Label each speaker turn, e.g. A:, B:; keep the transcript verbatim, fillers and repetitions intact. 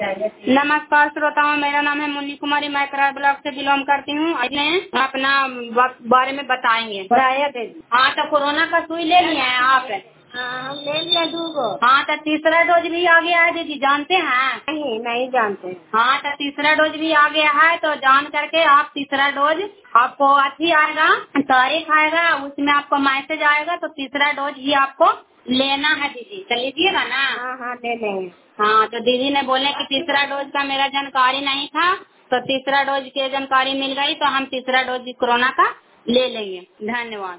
A: नमस्कार श्रोताओं, मेरा नाम है मुन्नी कुमारी, मैं करार ब्लॉक से बिलोंग करती हूँ। अपने अपना ब- बारे में बताएंगे। हाँ, तो कोरोना का सुई ले लिए हैं आप?
B: हाँ, हम ले लिया दूगो।
A: हाँ, तो तीसरा डोज भी आ गया है दीदी, जानते हैं?
B: नहीं नहीं जानते।
A: हाँ, तो तीसरा डोज भी आ गया है, तो जान करके आप तीसरा डोज आपको अच्छी आएगा, तारीख आएगा, उसमें आपको मैसेज आएगा, तो तीसरा डोज ही आपको लेना है दीदी, तो लीजिएगा ना।
B: हाँ हाँ ले लेंगे।
A: हाँ, तो दीदी ने बोले कि तीसरा डोज का मेरा जानकारी नहीं था, तो तीसरा डोज की जानकारी मिल गई, तो हम तीसरा डोज कोरोना का ले लेंगे। धन्यवाद।